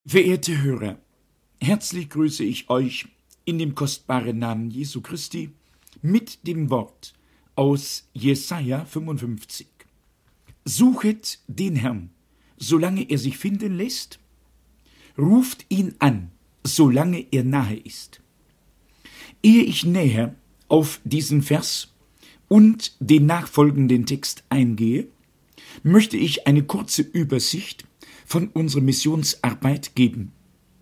Verehrte Hörer, herzlich grüße ich euch in dem kostbaren Namen Jesu Christi mit dem Wort aus Jesaja 55. Suchet den Herrn, solange er sich finden lässt, ruft ihn an, solange er nahe ist. Ehe ich näher auf diesen Vers und den nachfolgenden Text eingehe, möchte ich eine kurze Übersicht von unserer Missionsarbeit geben.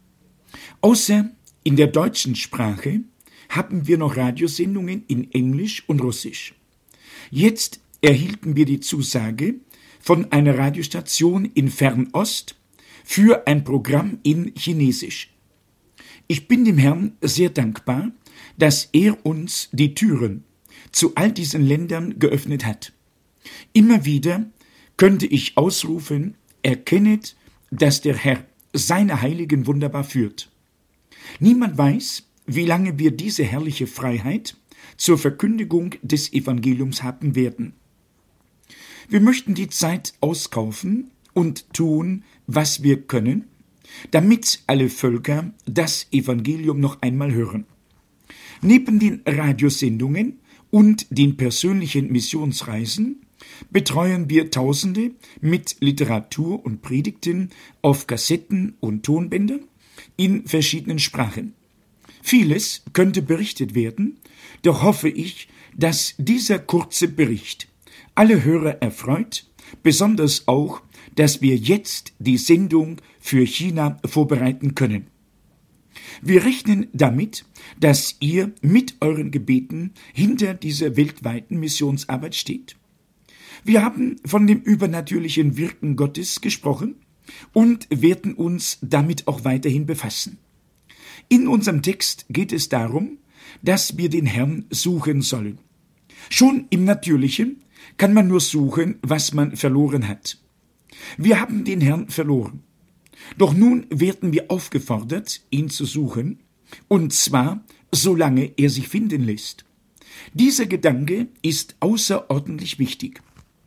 Außer in der deutschen Sprache haben wir noch Radiosendungen in Englisch und Russisch. Jetzt erhielten wir die Zusage von einer Radiostation in Fernost für ein Programm in Chinesisch. Ich bin dem Herrn sehr dankbar, dass er uns die Türen zu all diesen Ländern geöffnet hat. Immer wieder könnte ich ausrufen: Erkennet, dass der Herr seine Heiligen wunderbar führt. Niemand weiß, wie lange wir diese herrliche Freiheit zur Verkündigung des Evangeliums haben werden. Wir möchten die Zeit auskaufen und tun, was wir können, damit alle Völker das Evangelium noch einmal hören. Neben den Radiosendungen und den persönlichen Missionsreisen betreuen wir Tausende mit Literatur und Predigten auf Kassetten und Tonbändern in verschiedenen Sprachen. Vieles könnte berichtet werden, doch hoffe ich, dass dieser kurze Bericht alle Hörer erfreut, besonders auch, dass wir jetzt die Sendung für China vorbereiten können. Wir rechnen damit, dass ihr mit euren Gebeten hinter dieser weltweiten Missionsarbeit steht. Wir haben von dem übernatürlichen Wirken Gottes gesprochen und werden uns damit auch weiterhin befassen. In unserem Text geht es darum, dass wir den Herrn suchen sollen. Schon im Natürlichen kann man nur suchen, was man verloren hat. Wir haben den Herrn verloren. Doch nun werden wir aufgefordert, ihn zu suchen, und zwar, solange er sich finden lässt. Dieser Gedanke ist außerordentlich wichtig.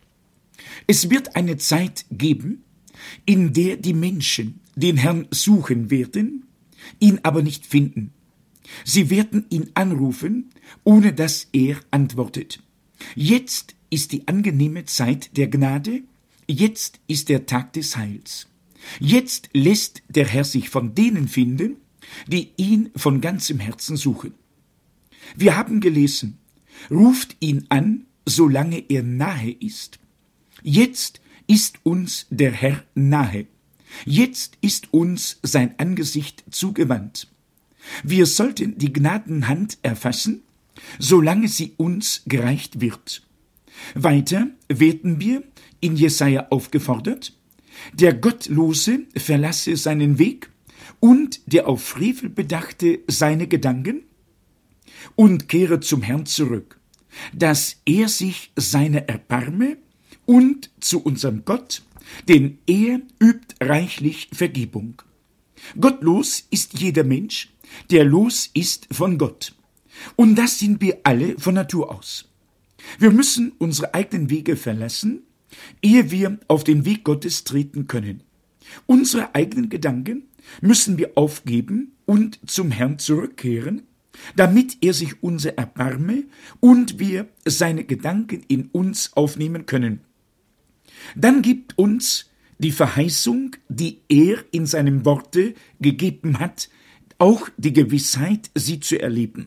Es wird eine Zeit geben, in der die Menschen den Herrn suchen werden, ihn aber nicht finden. Sie werden ihn anrufen, ohne dass er antwortet. Jetzt ist die angenehme Zeit der Gnade, jetzt ist der Tag des Heils. Jetzt lässt der Herr sich von denen finden, die ihn von ganzem Herzen suchen. Wir haben gelesen: Ruft ihn an, solange er nahe ist. Jetzt ist uns der Herr nahe. Jetzt ist uns sein Angesicht zugewandt. Wir sollten die Gnadenhand erfassen, solange sie uns gereicht wird. Weiter werden wir in Jesaja aufgefordert: Der Gottlose verlasse seinen Weg und der auf Frevel Bedachte seine Gedanken und kehre zum Herrn zurück, dass er sich seiner erbarme und zu unserem Gott, denn er übt reichlich Vergebung. Gottlos ist jeder Mensch, der los ist von Gott. Und das sind wir alle von Natur aus. Wir müssen unsere eigenen Wege verlassen, ehe wir auf den Weg Gottes treten können. Unsere eigenen Gedanken müssen wir aufgeben und zum Herrn zurückkehren, damit er sich unser erbarme und wir seine Gedanken in uns aufnehmen können. Dann gibt uns die Verheißung, die er in seinem Worte gegeben hat, auch die Gewissheit, sie zu erleben.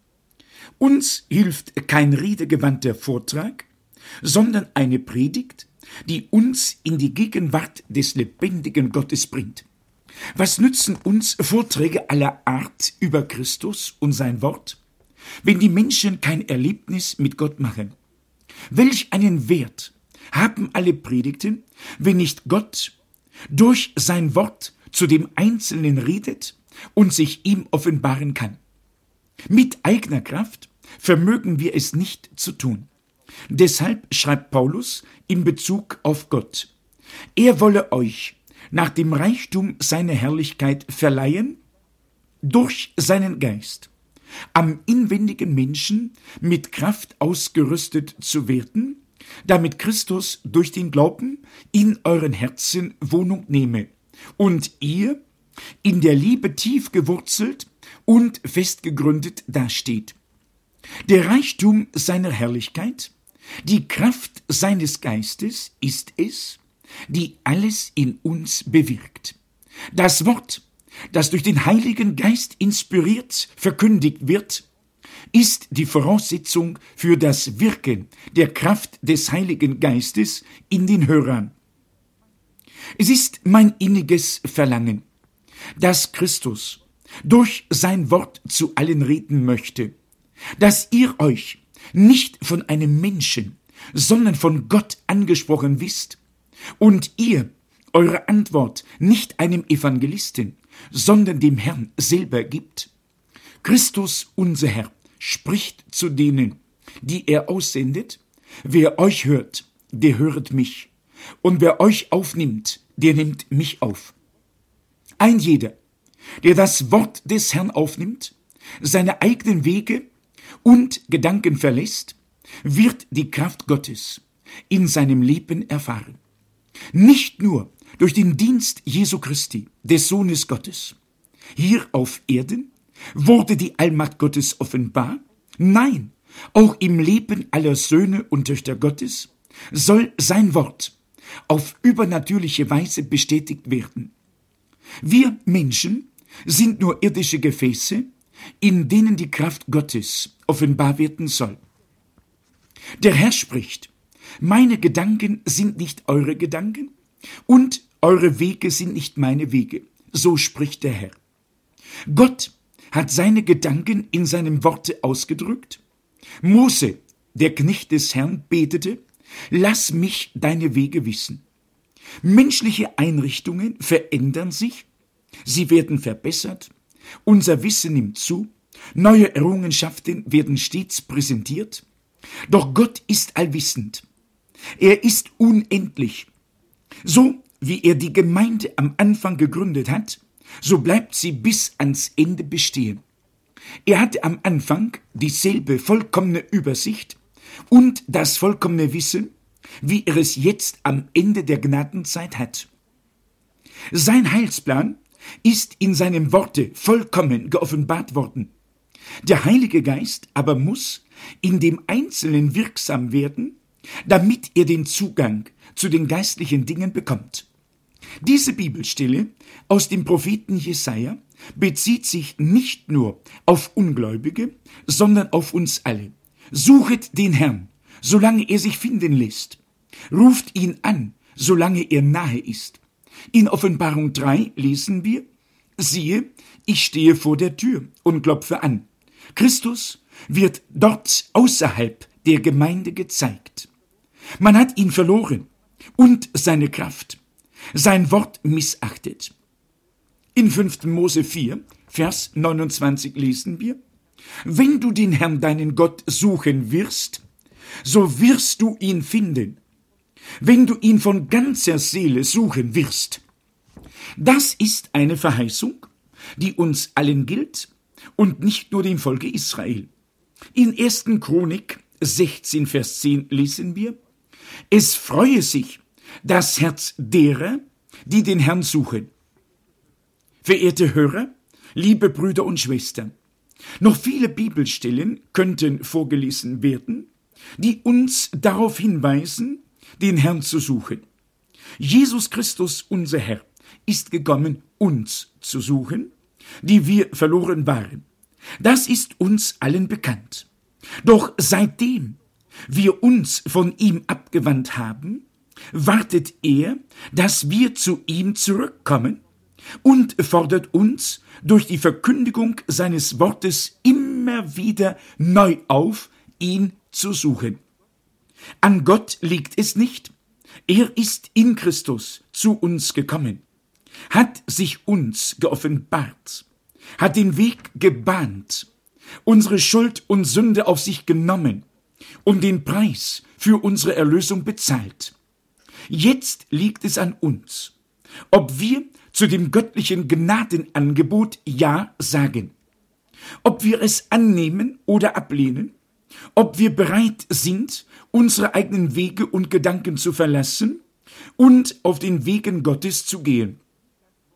Uns hilft kein redegewandter Vortrag, sondern eine Predigt, die uns in die Gegenwart des lebendigen Gottes bringt. Was nützen uns Vorträge aller Art über Christus und sein Wort, wenn die Menschen kein Erlebnis mit Gott machen? Welch einen Wert haben alle Predigten, wenn nicht Gott durch sein Wort zu dem Einzelnen redet und sich ihm offenbaren kann? Mit eigener Kraft vermögen wir es nicht zu tun. Deshalb schreibt Paulus in Bezug auf Gott: Er wolle euch nach dem Reichtum seiner Herrlichkeit verleihen, durch seinen Geist, am inwendigen Menschen mit Kraft ausgerüstet zu werden, damit Christus durch den Glauben in euren Herzen Wohnung nehme und ihr in der Liebe tief gewurzelt und fest gegründet dasteht. Der Reichtum seiner Herrlichkeit, die Kraft seines Geistes ist es, die alles in uns bewirkt. Das Wort, das durch den Heiligen Geist inspiriert verkündigt wird, ist die Voraussetzung für das Wirken der Kraft des Heiligen Geistes in den Hörern. Es ist mein inniges Verlangen, dass Christus durch sein Wort zu allen reden möchte, dass ihr euch nicht von einem Menschen, sondern von Gott angesprochen wisst und ihr eure Antwort nicht einem Evangelisten, sondern dem Herrn selber gibt. Christus, unser Herr, spricht zu denen, die er aussendet: Wer euch hört, der höret mich, und wer euch aufnimmt, der nimmt mich auf. Ein jeder, der das Wort des Herrn aufnimmt, seine eigenen Wege und Gedanken verlässt, wird die Kraft Gottes in seinem Leben erfahren. Nicht nur durch den Dienst Jesu Christi, des Sohnes Gottes. Hier auf Erden wurde die Allmacht Gottes offenbar. Nein, auch im Leben aller Söhne und Töchter Gottes soll sein Wort auf übernatürliche Weise bestätigt werden. Wir Menschen sind nur irdische Gefäße, in denen die Kraft Gottes offenbar werden soll. Der Herr spricht: Meine Gedanken sind nicht eure Gedanken und eure Wege sind nicht meine Wege. So spricht der Herr. Gott hat seine Gedanken in seinem Worte ausgedrückt. Mose, der Knecht des Herrn, betete: Lass mich deine Wege wissen. Menschliche Einrichtungen verändern sich, sie werden verbessert, unser Wissen nimmt zu, neue Errungenschaften werden stets präsentiert. Doch Gott ist allwissend. Er ist unendlich. So wie er die Gemeinde am Anfang gegründet hat, so bleibt sie bis ans Ende bestehen. Er hatte am Anfang dieselbe vollkommene Übersicht und das vollkommene Wissen, wie er es jetzt am Ende der Gnadenzeit hat. Sein Heilsplan ist in seinem Worte vollkommen geoffenbart worden. Der Heilige Geist aber muss in dem Einzelnen wirksam werden, damit er den Zugang zu den geistlichen Dingen bekommt. Diese Bibelstelle aus dem Propheten Jesaja bezieht sich nicht nur auf Ungläubige, sondern auf uns alle. Suchet den Herrn, solange er sich finden lässt. Ruft ihn an, solange er nahe ist. In Offenbarung 3 lesen wir: Siehe, ich stehe vor der Tür und klopfe an. Christus wird dort außerhalb der Gemeinde gezeigt. Man hat ihn verloren und seine Kraft, sein Wort missachtet. In 5. Mose 4, Vers 29 lesen wir: Wenn du den Herrn, deinen Gott, suchen wirst, so wirst du ihn finden, wenn du ihn von ganzer Seele suchen wirst. Das ist eine Verheißung, die uns allen gilt und nicht nur dem Volke Israel. In 1. Chronik 16, Vers 10 lesen wir: Es freue sich das Herz derer, die den Herrn suchen. Verehrte Hörer, liebe Brüder und Schwestern, noch viele Bibelstellen könnten vorgelesen werden, die uns darauf hinweisen, den Herrn zu suchen. Jesus Christus, unser Herr, ist gekommen, uns zu suchen, die wir verloren waren. Das ist uns allen bekannt. Doch seitdem wir uns von ihm abgewandt haben, wartet er, dass wir zu ihm zurückkommen und fordert uns durch die Verkündigung seines Wortes immer wieder neu auf, ihn zu suchen. An Gott liegt es nicht. Er ist in Christus zu uns gekommen, hat sich uns geoffenbart, hat den Weg gebahnt, unsere Schuld und Sünde auf sich genommen und den Preis für unsere Erlösung bezahlt. Jetzt liegt es an uns, ob wir zu dem göttlichen Gnadenangebot Ja sagen, ob wir es annehmen oder ablehnen, ob wir bereit sind, unsere eigenen Wege und Gedanken zu verlassen und auf den Wegen Gottes zu gehen.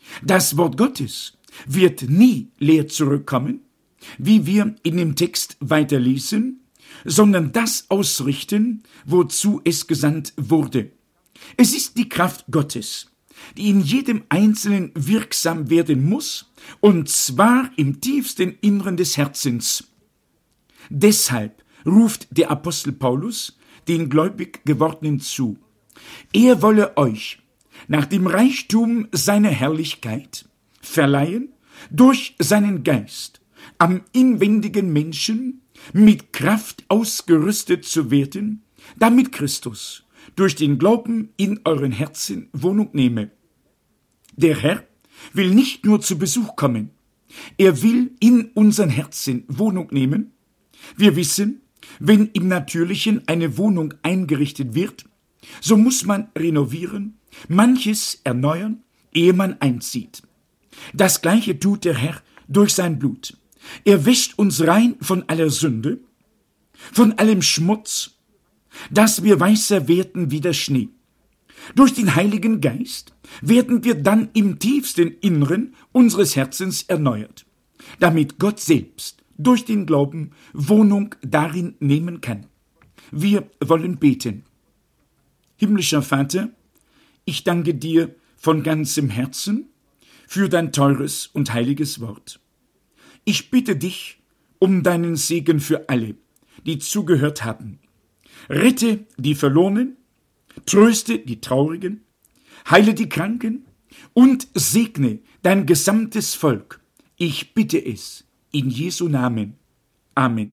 Das Wort Gottes wird nie leer zurückkommen, wie wir in dem Text weiterlesen, sondern das ausrichten, wozu es gesandt wurde. Es ist die Kraft Gottes, die in jedem Einzelnen wirksam werden muss, und zwar im tiefsten Inneren des Herzens. Deshalb ruft der Apostel Paulus den gläubig Gewordenen zu: Er wolle euch nach dem Reichtum seiner Herrlichkeit verleihen, durch seinen Geist am inwendigen Menschen mit Kraft ausgerüstet zu werden, damit Christus durch den Glauben in euren Herzen Wohnung nehme. Der Herr will nicht nur zu Besuch kommen, er will in unseren Herzen Wohnung nehmen. Wir wissen, wenn im Natürlichen eine Wohnung eingerichtet wird, so muss man renovieren, manches erneuern, ehe man einzieht. Das Gleiche tut der Herr durch sein Blut. Er wäscht uns rein von aller Sünde, von allem Schmutz, dass wir weißer werden wie der Schnee. Durch den Heiligen Geist werden wir dann im tiefsten Inneren unseres Herzens erneuert, damit Gott selbst durch den Glauben Wohnung darin nehmen kann. Wir wollen beten. Himmlischer Vater, ich danke dir von ganzem Herzen für dein teures und heiliges Wort. Ich bitte dich um deinen Segen für alle, die zugehört haben. Rette die Verlorenen, tröste die Traurigen, heile die Kranken und segne dein gesamtes Volk. Ich bitte es in Jesu Namen. Amen.